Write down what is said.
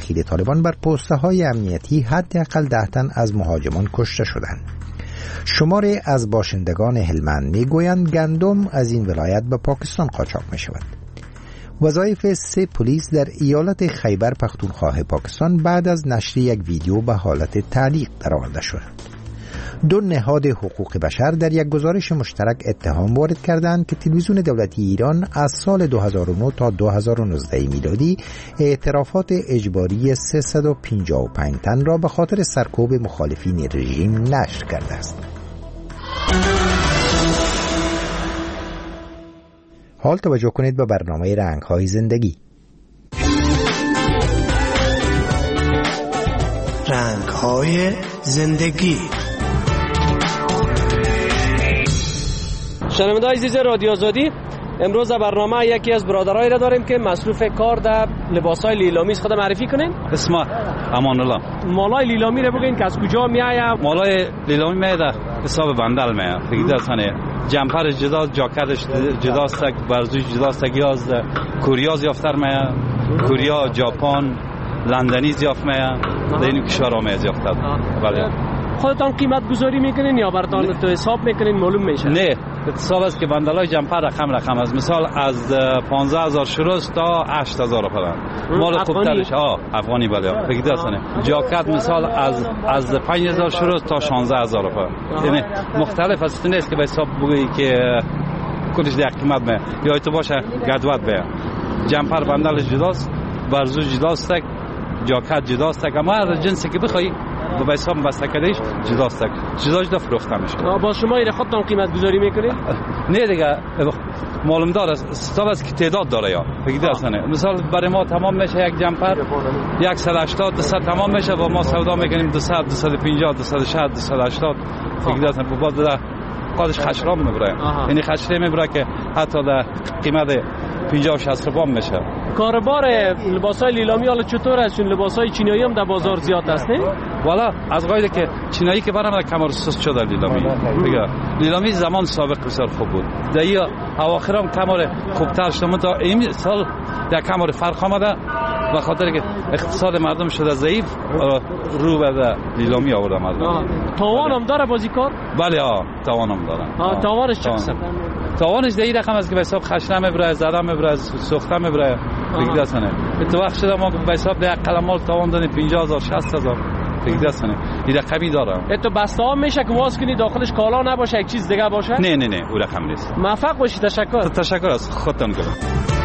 اخیر طالبان بر پست‌های امنیتی حداقل 10 تن از مهاجمان کشته شدند. شماری از باشندگان هلمند میگویند گندم از این ولایت به پاکستان قاچاق می شود. وظایف 3 پلیس در ایالت خیبر پختونخوا پاکستان بعد از نشر یک ویدیو به حالت تعلیق درآورده شد. 2 نهاد حقوق بشر در یک گزارش مشترک اتهام وارد کردند که تلویزیون دولتی ایران از سال 2009 تا 2019 میلادی اعترافات اجباری 355 تن را به خاطر سرکوب مخالفین رژیم نشر کرده است. حال توجه کنید به برنامه رنگ‌های زندگی. رنگ‌های زندگی. شنوندگان عزیز رادیو آزادی، امروز در برنامه یکی از برادرایی را داریم که مصروف کار در لباسای لیلامی است. خود معرفی کنین؟ اسم امان الله. مالای لیلامی را بگین که از کجا میآید؟ مالای لیلامی میاد حساب بندل میاد. فکر دستانه جمپر جدا، جاکتش جداست، برزوی جداست، گیاز کوریا زیافتر میاد، کوریا، ژاپن، لندنی زیافت میاد، در این کشورها میاد یافتر. بله. خودتان قیمت گذاری میکنین یا براتون تو حساب میکنین معلوم میشه؟ نه، حساب است که بندلای جمپر رقم است. مثال از 15000 شروع تا 8000 پدن. مال خوبترش افغانی بله. فکر دستانه جاکت مثال از 5000 شروع تا 16000 پدن. یعنی مختلف است، نیست که به حساب بگویی که کلش در قیمت می یا تو باشه گدوت به جمپر بندل جداست، برزو جداست، جاکت جداست، اما هر جنسی که بخوای با حساب بستکدیش جداست، جداش فروخته میشه. با شما این خودتون قیمت گذاری میکنید؟ نه دیگه معلوم داره حساب است که تعداد داره یا فکر دستانه. مثال برای ما تمام میشه یک جمپر 180 200 تمام میشه و ما سودا میکنیم 200 250 260 280 فکر دستانه. با بعد قادش خشرام میبره، یعنی خشره میبره که حتی در قیمت 50 60 روبام میشه. کاربار لباسای لیلامی حالا چطور است؟ چون لباسای چینایی هم در بازار زیاد است نه؟ والا از قاعده که چینایی که برام کمر سست شده لیلامی. دیگه لیلامی زمان سابق بسیار خوب بود. در اواخرام کمر خوبتر شد، تا این سال در کمر فرق آمده به خاطر که اقتصاد مردم شده ضعیف، رو به لیلامی آورده مردم. تاوان هم داره بازیکار؟ بله تاوان هم داره. تاوانش چه قسم؟ تاوانش در این رقم است که به حساب خشنه میبره، زده میبره، سوخته میبره. فکر دستانه تو وقت شده ما به حساب در قلم مال تاوان دادیم 50000 60000 فکر دستانه. این رقمی داره. تو بسته ها میشه که واس کنی داخلش کالا نباشه، یک چیز دیگه باشه؟ نه اون رقم نیست. موفق باشی. تشکر. تشکر از خودتون.